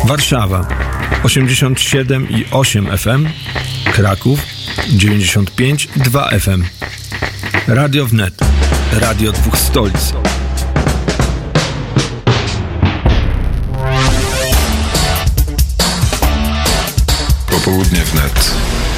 Warszawa 87,8 FM, Kraków 95,2 FM. Radio Wnet, radio dwóch stolic. Popołudnie Wnet.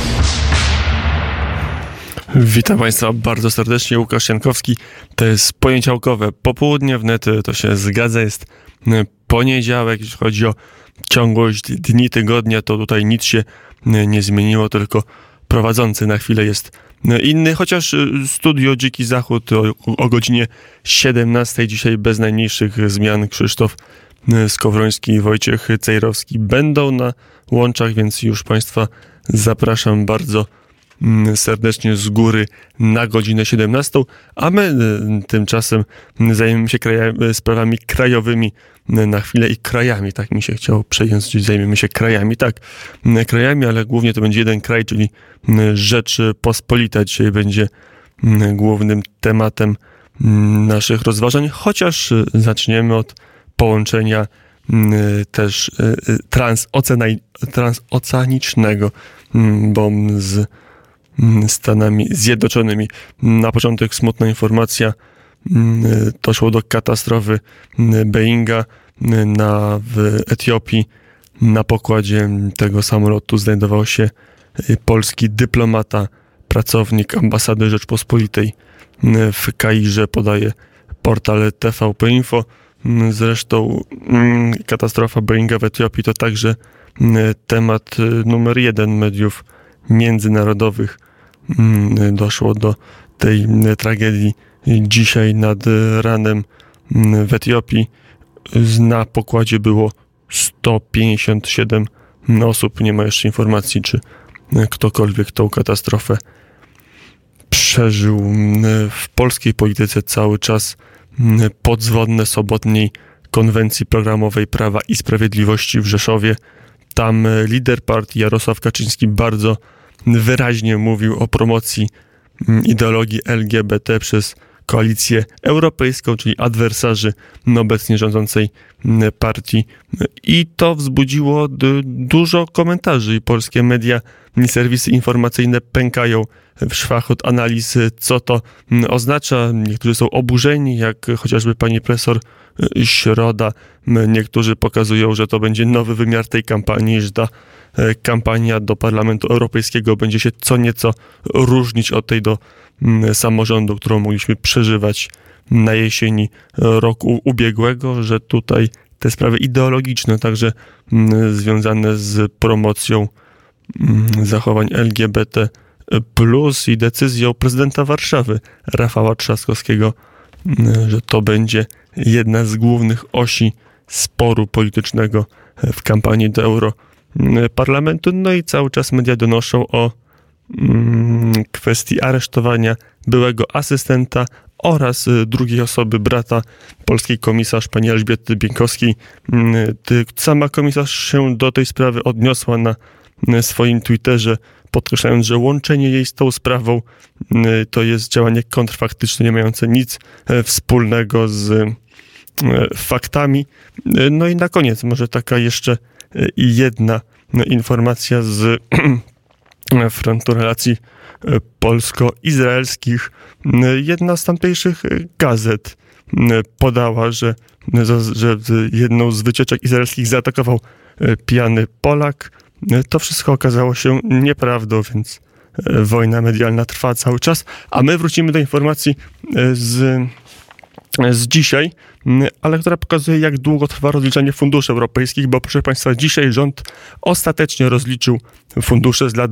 Witam Państwa bardzo serdecznie, Łukasz Jankowski. To jest poniedziałkowe Popołudnie Wnet, to się zgadza, jest poniedziałek. Jeśli chodzi o ciągłość dni tygodnia, to tutaj nic się nie zmieniło, tylko prowadzący na chwilę jest inny, chociaż studio Dziki Zachód o godzinie 17 dzisiaj bez najmniejszych zmian. Krzysztof Skowroński i Wojciech Cejrowski będą na łączach, więc już Państwa zapraszam bardzo serdecznie z góry na godzinę 17, a my tymczasem zajmiemy się sprawami krajowymi na chwilę i krajami, tak mi się chciało przejęzyczyć, zajmiemy się krajami, tak, krajami, ale głównie to będzie jeden kraj, czyli Rzeczpospolita. Dzisiaj będzie głównym tematem naszych rozważań, chociaż zaczniemy od połączenia też transoceanicznego, bo z Stanami Zjednoczonymi. Na początek smutna informacja. Doszło do katastrofy Boeinga w Etiopii. Na pokładzie tego samolotu znajdował się polski dyplomata, pracownik ambasady Rzeczpospolitej w Kairze, podaje portal TVP Info. Zresztą katastrofa Boeinga w Etiopii to także temat numer 1 mediów międzynarodowych. Doszło do tej tragedii dzisiaj nad ranem w Etiopii. Na pokładzie było 157 osób. Nie ma jeszcze informacji, czy ktokolwiek tą katastrofę przeżył. W polskiej polityce cały czas podzwonne sobotniej konwencji programowej Prawa i Sprawiedliwości w Rzeszowie. Tam lider partii Jarosław Kaczyński bardzo wyraźnie mówił o promocji ideologii LGBT przez Koalicję Europejską, czyli adwersarzy obecnie rządzącej partii. I to wzbudziło dużo komentarzy i polskie media i serwisy informacyjne pękają w szwach od analiz, co to oznacza. Niektórzy są oburzeni, jak chociażby pani profesor Środa. Niektórzy pokazują, że to będzie nowy wymiar tej kampanii, że ta kampania do Parlamentu Europejskiego będzie się co nieco różnić od tej do samorządu, którą mogliśmy przeżywać na jesieni roku ubiegłego, że tutaj te sprawy ideologiczne, także związane z promocją zachowań LGBT plus i decyzją prezydenta Warszawy Rafała Trzaskowskiego, że to będzie jedna z głównych osi sporu politycznego w kampanii do Europarlamentu. No i cały czas media donoszą o kwestii aresztowania byłego asystenta oraz drugiej osoby, brata polskiej komisarz pani Elżbiety Bieńkowskiej. Sama komisarz się do tej sprawy odniosła na swoim Twitterze, podkreślając, że łączenie jej z tą sprawą to jest działanie kontrfaktyczne, nie mające nic wspólnego z faktami. No i na koniec może taka jeszcze jedna informacja z frontu relacji polsko-izraelskich. Jedna z tamtejszych gazet podała, że jedną z wycieczek izraelskich zaatakował pijany Polak. To wszystko okazało się nieprawdą, więc wojna medialna trwa cały czas. A my wrócimy do informacji z dzisiaj, ale która pokazuje, jak długo trwa rozliczanie funduszy europejskich, bo proszę Państwa, dzisiaj rząd ostatecznie rozliczył fundusze z lat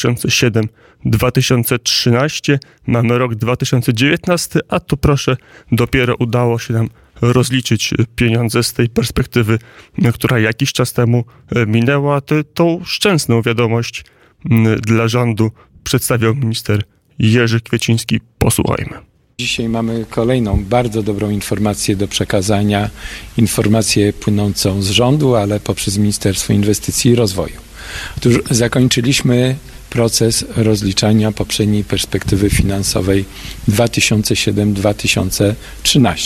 2007-2013. Mamy rok 2019, a tu proszę, dopiero udało się nam rozliczyć pieniądze z tej perspektywy, która jakiś czas temu minęła. Tą szczęsną wiadomość dla rządu przedstawiał minister Jerzy Kwieciński. Posłuchajmy. Dzisiaj mamy kolejną bardzo dobrą informację do przekazania, informację płynącą z rządu, ale poprzez Ministerstwo Inwestycji i Rozwoju. Otóż zakończyliśmy proces rozliczania poprzedniej perspektywy finansowej 2007-2013.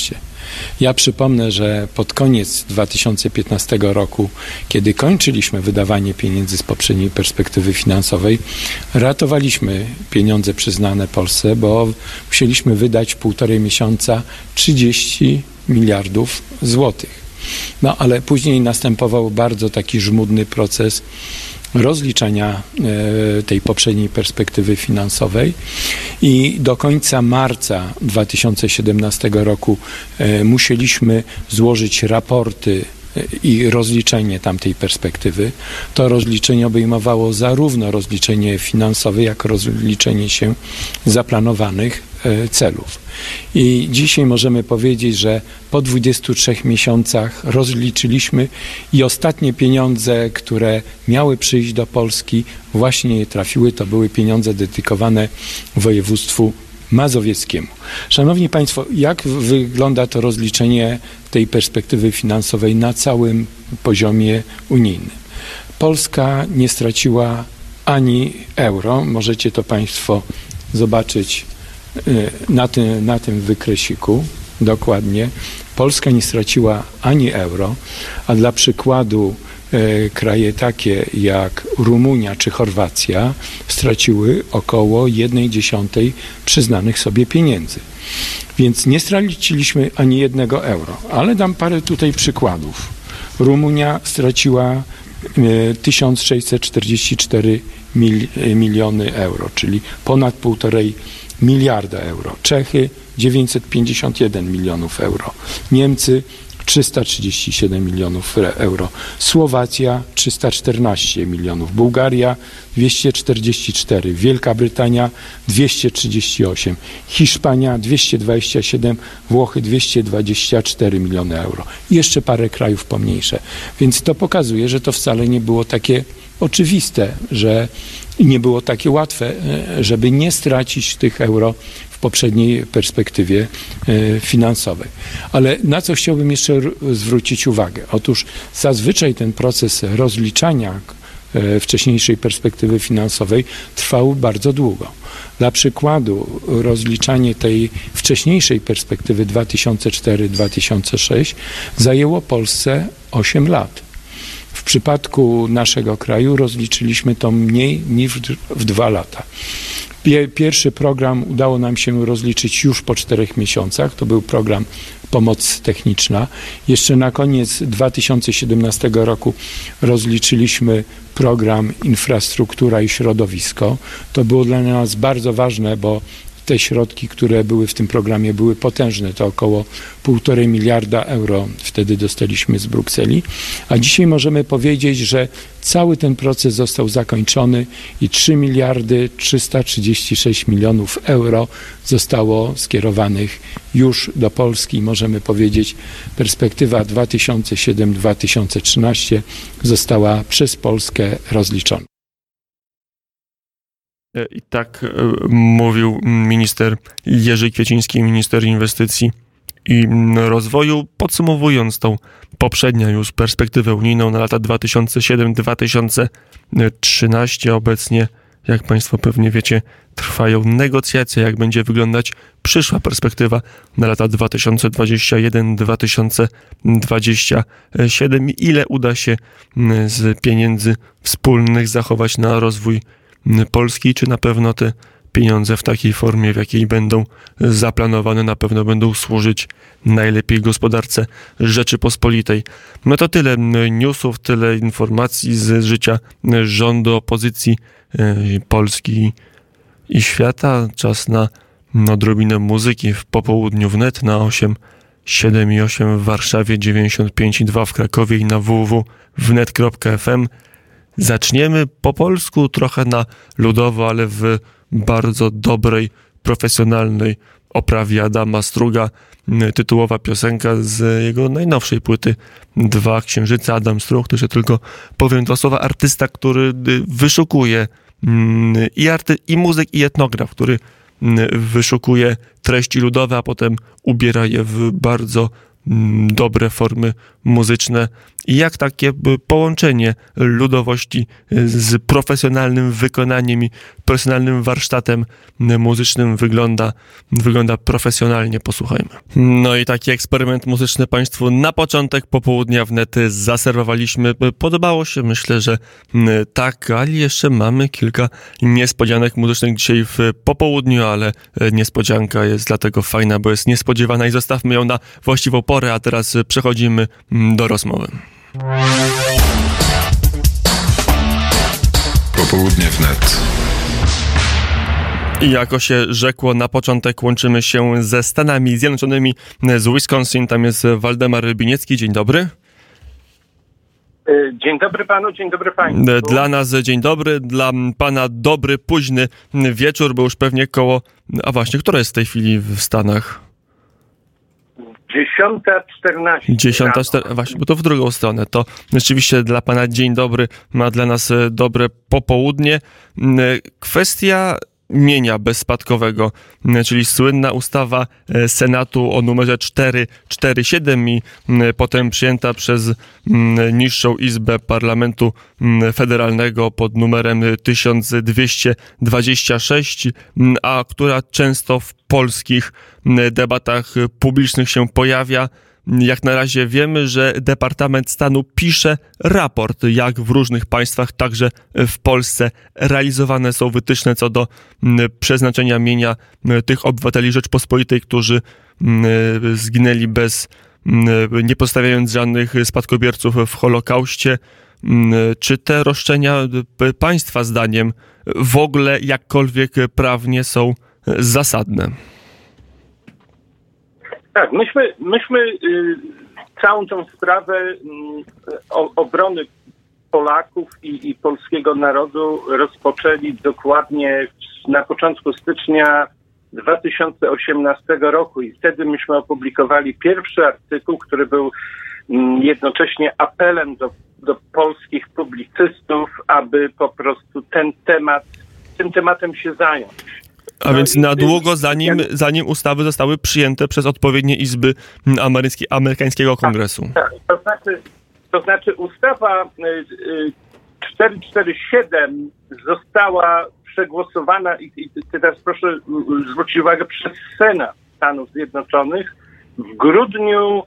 Ja przypomnę, że pod koniec 2015 roku, kiedy kończyliśmy wydawanie pieniędzy z poprzedniej perspektywy finansowej, ratowaliśmy pieniądze przyznane Polsce, bo musieliśmy wydać w 1,5 miesiąca 30 miliardów złotych. No ale później następował bardzo taki żmudny proces rozliczania tej poprzedniej perspektywy finansowej i do końca marca 2017 roku musieliśmy złożyć raporty i rozliczenie tamtej perspektywy. To rozliczenie obejmowało zarówno rozliczenie finansowe, jak i rozliczenie się zaplanowanych celów. I dzisiaj możemy powiedzieć, że po 23 miesiącach rozliczyliśmy i ostatnie pieniądze, które miały przyjść do Polski, właśnie je trafiły. To były pieniądze dedykowane województwu mazowieckiemu. Szanowni Państwo, jak wygląda to rozliczenie tej perspektywy finansowej na całym poziomie unijnym? Polska nie straciła ani euro. Możecie to Państwo zobaczyć na tym wykresiku. Dokładnie. Polska nie straciła ani euro, a dla przykładu kraje takie jak Rumunia czy Chorwacja straciły około 1/10 przyznanych sobie pieniędzy. Więc nie straciliśmy ani 1 euro, ale dam parę tutaj przykładów. Rumunia straciła 1644 miliony euro, czyli ponad 1,5 miliarda euro. Czechy 951 milionów euro. Niemcy 337 milionów euro. Słowacja 314 milionów. Bułgaria 244. Wielka Brytania 238. Hiszpania 227. Włochy 224 miliony euro. I jeszcze parę krajów pomniejsze. Więc to pokazuje, że to wcale nie było takie oczywiste, że nie było takie łatwe, żeby nie stracić tych euro w poprzedniej perspektywie finansowej. Ale na co chciałbym jeszcze zwrócić uwagę? Otóż zazwyczaj ten proces rozliczania wcześniejszej perspektywy finansowej trwał bardzo długo. Dla przykładu rozliczanie tej wcześniejszej perspektywy 2004-2006 zajęło Polsce 8 lat. W przypadku naszego kraju rozliczyliśmy to mniej niż w 2 lata. Pierwszy program udało nam się rozliczyć już po 4 miesiącach. To był program Pomoc Techniczna. Jeszcze na koniec 2017 roku rozliczyliśmy program Infrastruktura i Środowisko. To było dla nas bardzo ważne, bo te środki, które były w tym programie, były potężne. To około 1,5 miliarda euro wtedy dostaliśmy z Brukseli. A dzisiaj możemy powiedzieć, że cały ten proces został zakończony i 3 miliardy 336 milionów euro zostało skierowanych już do Polski. Możemy powiedzieć, perspektywa 2007-2013 została przez Polskę rozliczona. I tak mówił minister Jerzy Kwieciński, minister inwestycji i rozwoju, podsumowując tą poprzednią już perspektywę unijną na lata 2007-2013. Obecnie, jak Państwo pewnie wiecie, trwają negocjacje, jak będzie wyglądać przyszła perspektywa na lata 2021-2027 i ile uda się z pieniędzy wspólnych zachować na rozwój Polski, czy na pewno te pieniądze w takiej formie, w jakiej będą zaplanowane, na pewno będą służyć najlepiej gospodarce Rzeczypospolitej. No to tyle newsów, tyle informacji z życia rządu, opozycji Polski i świata. Czas na odrobinę muzyki w popołudniu wnet na 8,7 w Warszawie, 95,2 w Krakowie i na www.wnet.fm. Zaczniemy po polsku, trochę na ludowo, ale w bardzo dobrej, profesjonalnej oprawie Adama Struga. Tytułowa piosenka z jego najnowszej płyty Dwa Księżyce. Adam Strug, to jeszcze tylko powiem 2 słowa, artysta, który wyszukuje i muzyk, i etnograf, który wyszukuje treści ludowe, a potem ubiera je w bardzo dobre formy muzyczne i jak takie połączenie ludowości z profesjonalnym wykonaniem i profesjonalnym warsztatem muzycznym wygląda profesjonalnie. Posłuchajmy. No i taki eksperyment muzyczny Państwu na początek popołudnia wnet zaserwowaliśmy. Podobało się, myślę, że tak, ale jeszcze mamy kilka niespodzianek muzycznych dzisiaj w popołudniu, ale niespodzianka jest dlatego fajna, bo jest niespodziewana i zostawmy ją na właściwą porę, a teraz przechodzimy do rozmowy. Popołudnie wnet. I jako się rzekło, na początek łączymy się ze Stanami Zjednoczonymi, z Wisconsin. Tam jest Waldemar Biniecki. Dzień dobry. Dzień dobry panu, dzień dobry państwu. Dla nas dzień dobry, dla pana dobry, późny wieczór, bo już pewnie koło... A właśnie, która jest w tej chwili w Stanach? 10:14. 10:14, właśnie, bo to w drugą stronę. To rzeczywiście dla pana dzień dobry, ma dla nas dobre popołudnie. Kwestia mienia bezspadkowego, czyli słynna ustawa Senatu o numerze 447 i potem przyjęta przez niższą izbę Parlamentu Federalnego pod numerem 1226, a która często w polskich debatach publicznych się pojawia. Jak na razie wiemy, że Departament Stanu pisze raport, jak w różnych państwach, także w Polsce, realizowane są wytyczne co do przeznaczenia mienia tych obywateli Rzeczpospolitej, którzy zginęli nie pozostawiając żadnych spadkobierców w Holokauście. Czy te roszczenia państwa zdaniem w ogóle jakkolwiek prawnie są zasadne? Tak, myśmy całą tą sprawę obrony Polaków i polskiego narodu rozpoczęli dokładnie na początku stycznia 2018 roku i wtedy myśmy opublikowali pierwszy artykuł, który był jednocześnie apelem do polskich publicystów, aby po prostu tym tematem się zająć. A więc na długo, zanim ustawy zostały przyjęte przez odpowiednie izby amerykańskiego kongresu. Tak. To znaczy ustawa 447 została przegłosowana i teraz proszę zwrócić uwagę przez Senat Stanów Zjednoczonych w grudniu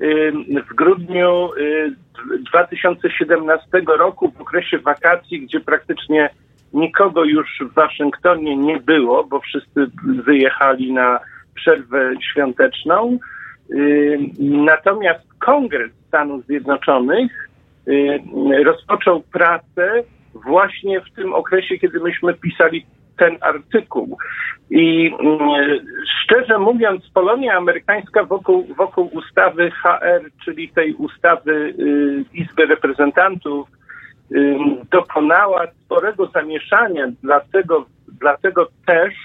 2017 roku w okresie wakacji, gdzie praktycznie nikogo już w Waszyngtonie nie było, bo wszyscy wyjechali na przerwę świąteczną. Natomiast Kongres Stanów Zjednoczonych rozpoczął pracę właśnie w tym okresie, kiedy myśmy pisali ten artykuł. I szczerze mówiąc, Polonia amerykańska wokół ustawy HR, czyli tej ustawy Izby Reprezentantów, dokonała sporego zamieszania, dlatego też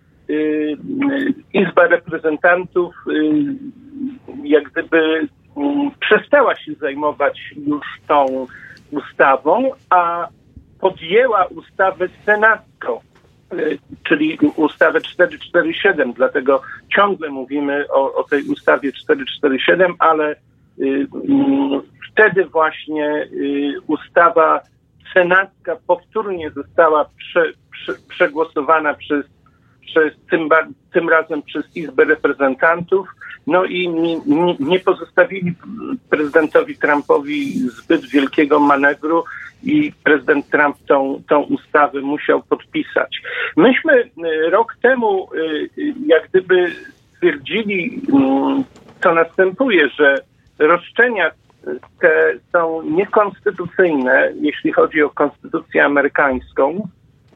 Izba Reprezentantów jak gdyby przestała się zajmować już tą ustawą, a podjęła ustawę senacką, czyli ustawę 447, dlatego ciągle mówimy o tej ustawie 447, ale wtedy właśnie ustawa senacka powtórnie została przegłosowana tym razem przez Izbę Reprezentantów, no i nie pozostawili prezydentowi Trumpowi zbyt wielkiego manewru i prezydent Trump tą ustawę musiał podpisać. Myśmy rok temu jak gdyby stwierdzili, co następuje, że roszczenia te są niekonstytucyjne, jeśli chodzi o konstytucję amerykańską.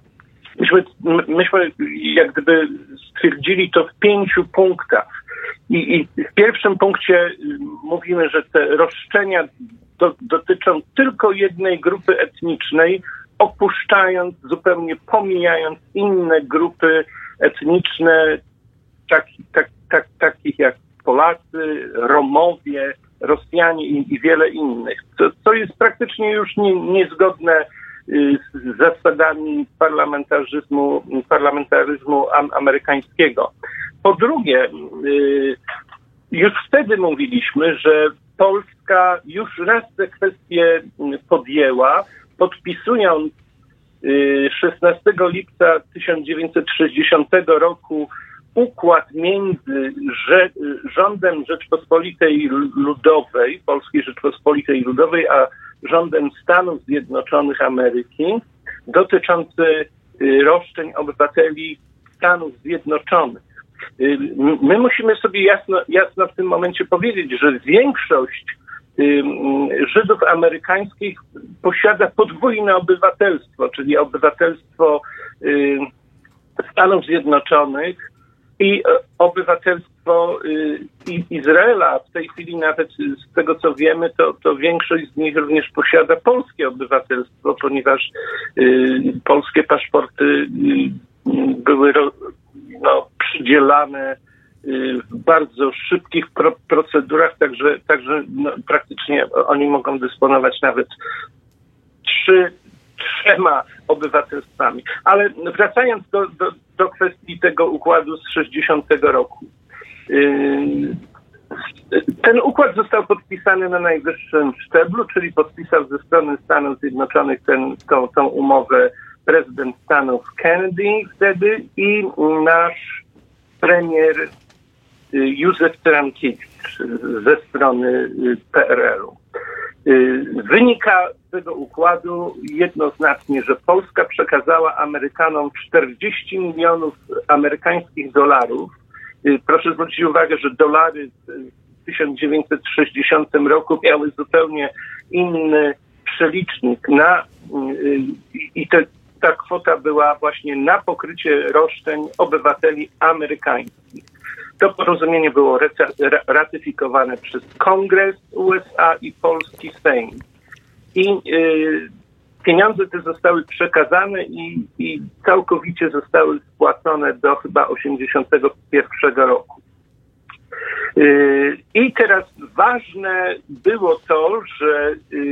Myśmy jak gdyby stwierdzili to w 5 punktach. I w pierwszym punkcie mówimy, że te roszczenia dotyczą tylko jednej grupy etnicznej, zupełnie pomijając inne grupy etniczne, takich jak Polacy, Romowie, Rosjanie i wiele innych. To jest praktycznie już niezgodne z zasadami parlamentaryzmu amerykańskiego. Po drugie, już wtedy mówiliśmy, że Polska już raz tę kwestię podjęła, podpisując 16 lipca 1960 roku układ między rządem Rzeczpospolitej Ludowej, Polskiej Rzeczpospolitej Ludowej, a rządem Stanów Zjednoczonych Ameryki dotyczący roszczeń obywateli Stanów Zjednoczonych. My musimy sobie jasno w tym momencie powiedzieć, że większość Żydów amerykańskich posiada podwójne obywatelstwo, czyli obywatelstwo Stanów Zjednoczonych i obywatelstwo Izraela. W tej chwili nawet z tego, co wiemy, to większość z nich również posiada polskie obywatelstwo, ponieważ polskie paszporty były przydzielane w bardzo szybkich procedurach, także praktycznie oni mogą dysponować nawet trzema obywatelstwami. Ale wracając do kwestii tego układu z 60 roku. Ten układ został podpisany na najwyższym szczeblu, czyli podpisał ze strony Stanów Zjednoczonych tą umowę prezydent Stanów Kennedy wtedy i nasz premier Józef Cyrankiewicz ze strony PRL-u. Wynika z tego układu jednoznacznie, że Polska przekazała Amerykanom 40 milionów amerykańskich dolarów. Proszę zwrócić uwagę, że dolary w 1960 roku miały zupełnie inny przelicznik i ta kwota była właśnie na pokrycie roszczeń obywateli amerykańskich. To porozumienie było ratyfikowane przez Kongres USA i polski Sejm. I pieniądze te zostały przekazane i całkowicie zostały spłacone do chyba 1981 roku. I teraz ważne było to, że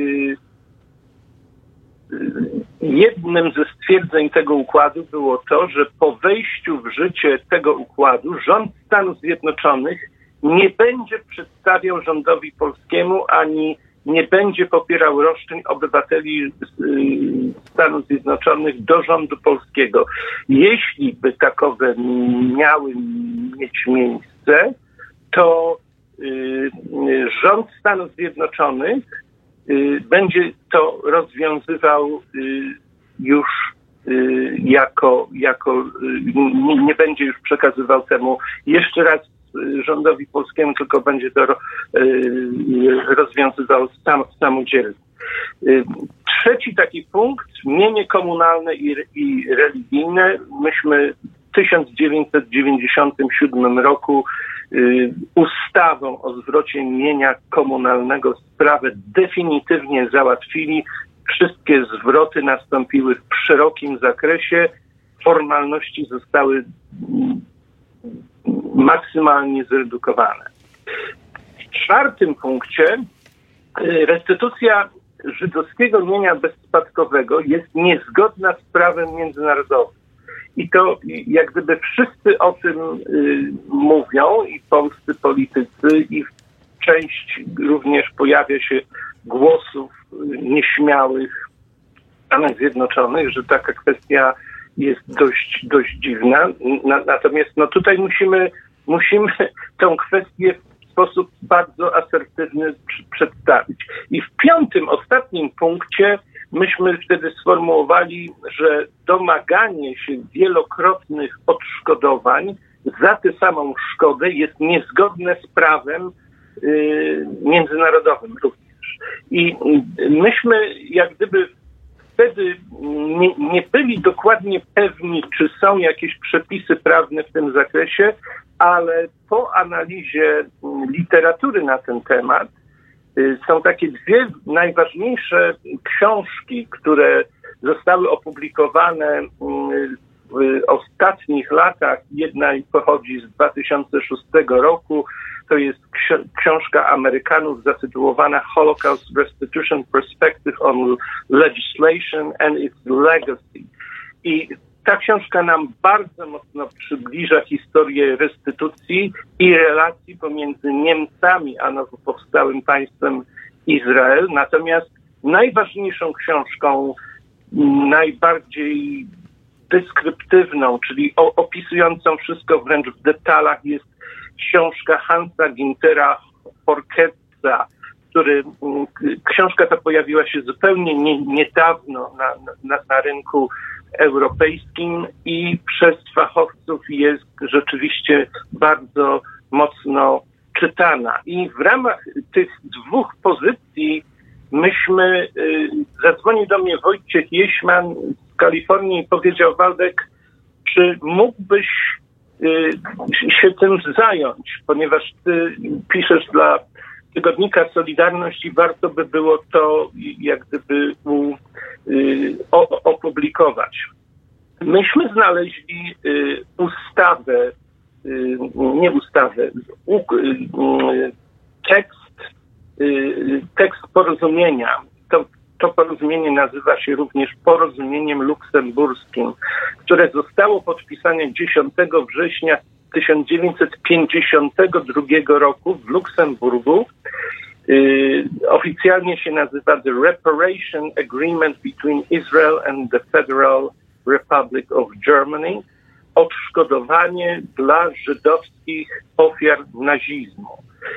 jednym ze stwierdzeń tego układu było to, że po wejściu w życie tego układu rząd Stanów Zjednoczonych nie będzie przedstawiał rządowi polskiemu ani nie będzie popierał roszczeń obywateli Stanów Zjednoczonych do rządu polskiego. Jeśli by takowe miały mieć miejsce, to rząd Stanów Zjednoczonych będzie to rozwiązywał już nie będzie już przekazywał temu jeszcze raz rządowi polskiemu, tylko będzie to rozwiązywał samodzielnie. Trzeci taki punkt, mienie komunalne i religijne. Myśmy w 1997 roku ustawą o zwrocie mienia komunalnego sprawę definitywnie załatwili. Wszystkie zwroty nastąpiły w szerokim zakresie. Formalności zostały maksymalnie zredukowane. W czwartym punkcie restytucja żydowskiego mienia bezspadkowego jest niezgodna z prawem międzynarodowym. I to jak gdyby wszyscy o tym mówią, i polscy politycy, i część również pojawia się głosów nieśmiałych w Stanach Zjednoczonych, że taka kwestia jest dość dziwna. Natomiast tutaj musimy tę kwestię w sposób bardzo asertywny przedstawić. I w piątym, ostatnim punkcie myśmy wtedy sformułowali, że domaganie się wielokrotnych odszkodowań za tę samą szkodę jest niezgodne z prawem międzynarodowym również. I myśmy jak gdyby wtedy nie byli dokładnie pewni, czy są jakieś przepisy prawne w tym zakresie, ale po analizie literatury na ten temat są takie dwie najważniejsze książki, które zostały opublikowane w ostatnich latach. Jedna pochodzi z 2006 roku. To jest książka Amerykanów zatytułowana Holocaust Restitution Perspective on Legislation and its Legacy. I Ta książka nam bardzo mocno przybliża historię restytucji i relacji pomiędzy Niemcami a nowo powstałym państwem Izrael. Natomiast najważniejszą książką, najbardziej deskryptywną, czyli opisującą wszystko wręcz w detalach, jest książka Hansa Güntera Horketza, książka ta pojawiła się zupełnie niedawno na rynku europejskim i przez fachowców jest rzeczywiście bardzo mocno czytana. I w ramach tych dwóch pozycji zadzwonił do mnie Wojciech Jeśman z Kalifornii i powiedział: Waldek, czy mógłbyś się tym zająć, ponieważ ty piszesz dla tygodnika Solidarność i warto by było to jak gdyby opublikować. Myśmy znaleźli tekst porozumienia. To porozumienie nazywa się również porozumieniem luksemburskim, które zostało podpisane 10 września 1952 roku w Luksemburgu. Oficjalnie się nazywa The Reparation Agreement between Israel and the Federal Republic of Germany. Odszkodowanie dla żydowskich ofiar nazizmu.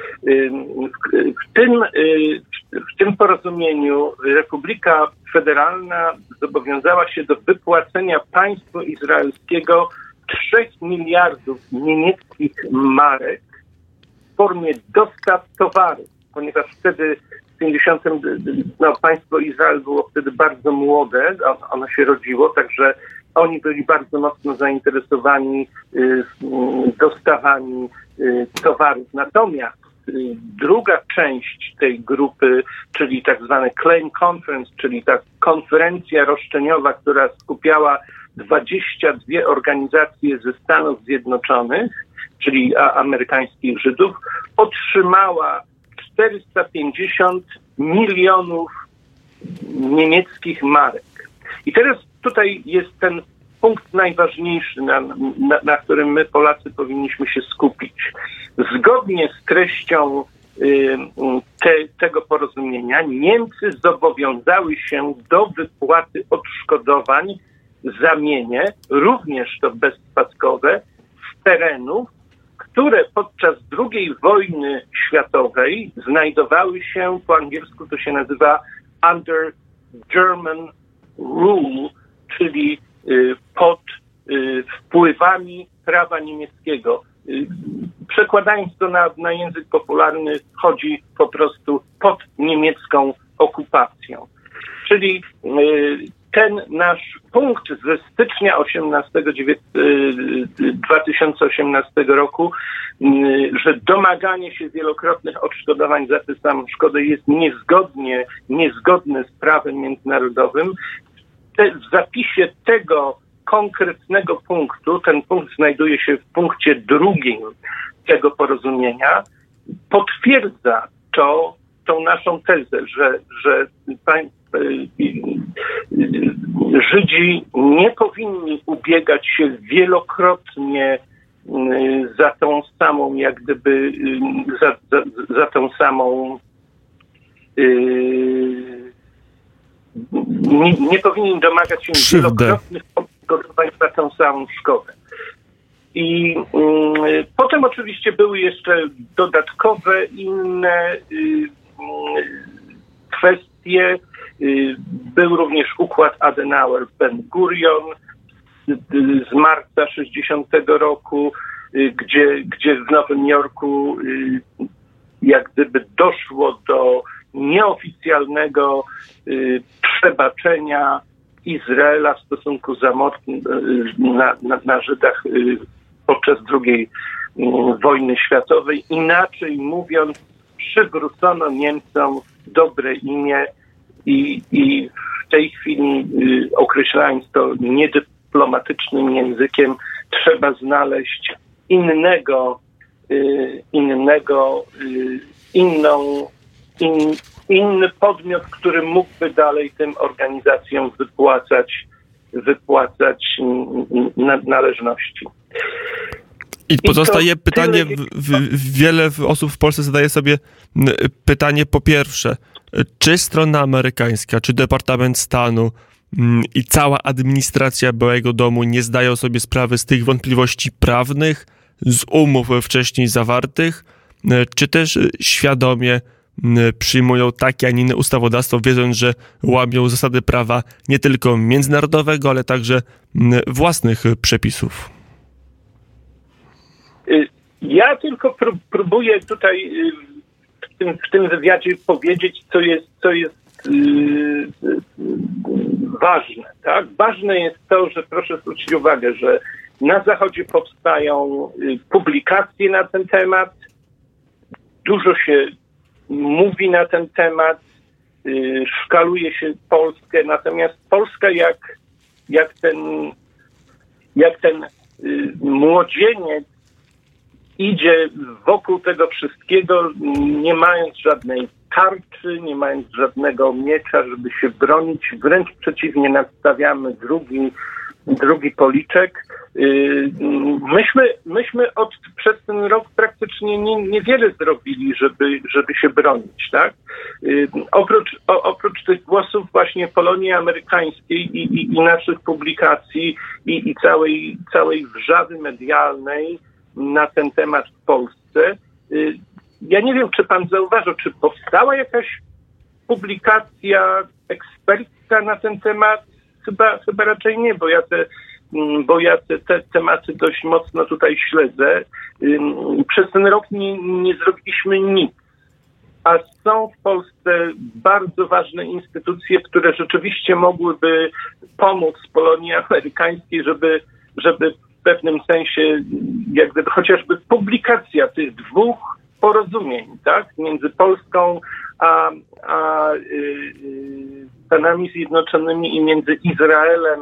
W tym porozumieniu Republika Federalna zobowiązała się do wypłacenia państwu izraelskiego 3 miliardów niemieckich marek w formie dostaw towarów, ponieważ wtedy państwo Izrael było wtedy bardzo młode, ono się rodziło, także oni byli bardzo mocno zainteresowani dostawami towarów. Natomiast druga część tej grupy, czyli tak zwany Claim Conference, czyli ta konferencja roszczeniowa, która skupiała 22 organizacje ze Stanów Zjednoczonych, czyli amerykańskich Żydów, otrzymała 450 milionów niemieckich marek. I teraz tutaj jest ten punkt najważniejszy, na którym my Polacy powinniśmy się skupić. Zgodnie z treścią tego porozumienia Niemcy zobowiązały się do wypłaty odszkodowań za mienie, również to bezspadkowe, z terenów, które podczas II wojny światowej znajdowały się, po angielsku to się nazywa under German rule, czyli pod wpływami prawa niemieckiego. Przekładając to na język popularny, chodzi po prostu pod niemiecką okupacją. Czyli ten nasz punkt ze stycznia 2018 roku, że domaganie się wielokrotnych odszkodowań za tę samą szkodę jest niezgodne z prawem międzynarodowym. W zapisie tego konkretnego punktu, ten punkt znajduje się w punkcie 2 tego porozumienia, potwierdza tą naszą tezę, że Żydzi nie powinni ubiegać się wielokrotnie za tą samą, jak gdyby, za tą samą, nie powinni domagać się wielokrotnych odszkodowań za tą samą szkodę. I potem oczywiście były jeszcze dodatkowe inne kwestie. Był również układ Adenauer-Ben-Gurion z marca 60 roku, gdzie w Nowym Jorku jak gdyby doszło do nieoficjalnego przebaczenia Izraela w stosunku za mord na Żydach podczas II wojny światowej. Inaczej mówiąc, przywrócono Niemcom dobre imię i w tej chwili, określając to niedyplomatycznym językiem, trzeba znaleźć inny podmiot, który mógłby dalej tym organizacjom wypłacać wypłacać należności. I pozostaje pytanie, wiele osób w Polsce zadaje sobie pytanie po pierwsze, czy strona amerykańska, czy Departament Stanu i cała administracja Białego Domu nie zdają sobie sprawy z tych wątpliwości prawnych, z umów wcześniej zawartych, czy też świadomie przyjmują takie, a nie inne ustawodawstwo, wiedząc, że łamią zasady prawa nie tylko międzynarodowego, ale także własnych przepisów. Ja tylko próbuję tutaj w tym wywiadzie powiedzieć, co jest ważne. Tak? Ważne jest to, że proszę zwrócić uwagę, że na Zachodzie powstają publikacje na ten temat, dużo się mówi na ten temat, szkaluje się Polskę, natomiast Polska jak ten młodzieniec idzie wokół tego wszystkiego, nie mając żadnej tarczy, nie mając żadnego miecza, żeby się bronić. Wręcz przeciwnie, nadstawiamy drugi policzek. Myśmy przez ten rok praktycznie niewiele zrobili, żeby się bronić, tak? Oprócz tych głosów właśnie Polonii Amerykańskiej i naszych publikacji i całej wrzawy medialnej na ten temat w Polsce. Ja nie wiem, czy pan zauważył, czy powstała jakaś publikacja ekspercka na ten temat? Chyba raczej nie, bo ja te tematy dość mocno tutaj śledzę. Przez ten rok nie zrobiliśmy nic. A są w Polsce bardzo ważne instytucje, które rzeczywiście mogłyby pomóc Polonii Amerykańskiej, żeby w pewnym sensie jak gdyby chociażby publikacja tych dwóch porozumień, tak, między Polską a Stanami Zjednoczonymi i między Izraelem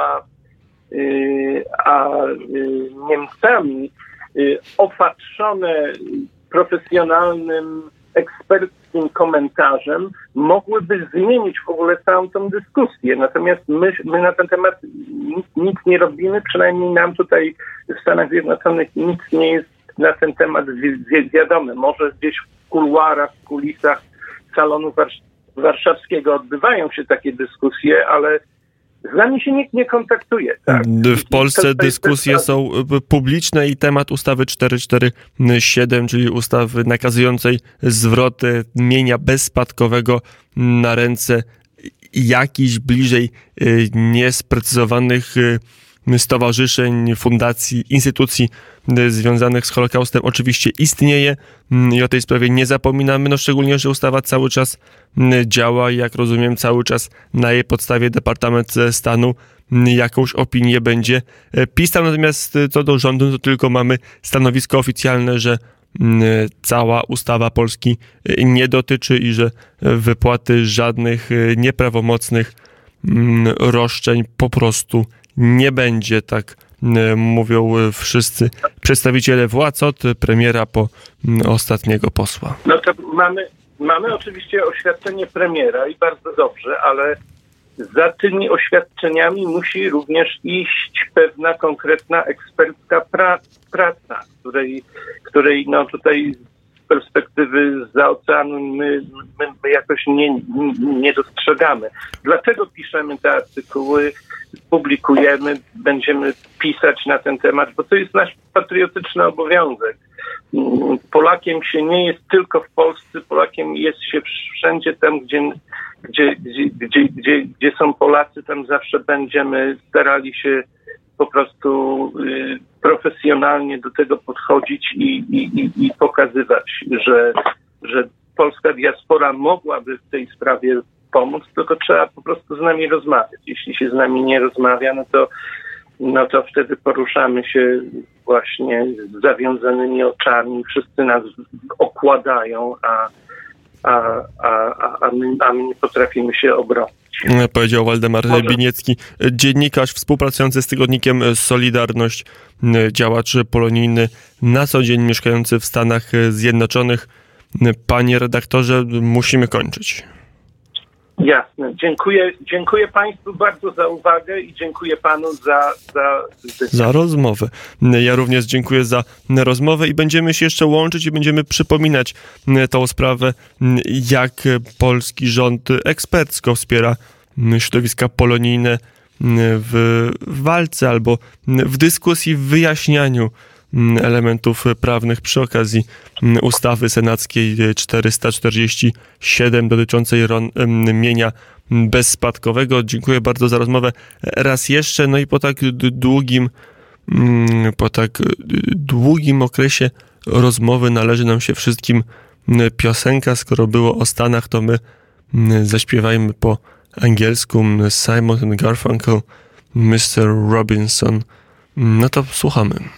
a Niemcami, opatrzone profesjonalnym, eksperckim komentarzem, mogłyby zmienić w ogóle całą tą dyskusję. Natomiast my na ten temat nic nie robimy, przynajmniej nam tutaj w Stanach Zjednoczonych nic nie jest na ten temat wiadome. Może gdzieś w kuluarach, w kulisach salonu warszawskiego odbywają się takie dyskusje, ale z nami się nikt nie kontaktuje. Tak? W Polsce dyskusje są publiczne i temat ustawy 447, czyli ustawy nakazującej zwrot mienia bezspadkowego na ręce jakichś bliżej niesprecyzowanych stowarzyszeń, fundacji, instytucji związanych z Holokaustem oczywiście istnieje i o tej sprawie nie zapominamy, no szczególnie, że ustawa cały czas działa i jak rozumiem cały czas na jej podstawie Departament Stanu jakąś opinię będzie pisał, natomiast co do rządu to tylko mamy stanowisko oficjalne, że cała ustawa Polski nie dotyczy i że wypłaty żadnych nieprawomocnych roszczeń po prostu nie będzie, tak mówią wszyscy przedstawiciele władz, od premiera po ostatniego posła. No to mamy oczywiście oświadczenie premiera i bardzo dobrze, ale za tymi oświadczeniami musi również iść pewna konkretna ekspercka praca, której no tutaj z perspektywy zza oceanu my jakoś nie dostrzegamy. Dlaczego piszemy te artykuły, publikujemy, będziemy pisać na ten temat? Bo to jest nasz patriotyczny obowiązek. Polakiem się nie jest tylko w Polsce, Polakiem jest się wszędzie tam, gdzie są Polacy, tam zawsze będziemy starali się po prostu profesjonalnie do tego podchodzić i pokazywać, że polska diaspora mogłaby w tej sprawie pomóc, tylko trzeba po prostu z nami rozmawiać. Jeśli się z nami nie rozmawia, no to wtedy poruszamy się właśnie z zawiązanymi oczami, wszyscy nas okładają, a my nie potrafimy się obronić. Powiedział Waldemar Biniecki, dziennikarz współpracujący z tygodnikiem Solidarność, działacz polonijny, na co dzień mieszkający w Stanach Zjednoczonych. Panie redaktorze, musimy kończyć. Jasne. Dziękuję Państwu bardzo za uwagę i dziękuję Panu za rozmowę. Ja również dziękuję za rozmowę i będziemy się jeszcze łączyć i będziemy przypominać tą sprawę, jak polski rząd ekspercko wspiera środowiska polonijne w walce albo w dyskusji, w wyjaśnianiu elementów prawnych przy okazji ustawy senackiej 447 dotyczącej mienia bezspadkowego. Dziękuję bardzo za rozmowę raz jeszcze. No i po tak długim okresie rozmowy należy nam się wszystkim piosenka. Skoro było o Stanach, to my zaśpiewajmy po angielsku Simon & Garfunkel, Mr. Robinson. No to słuchamy.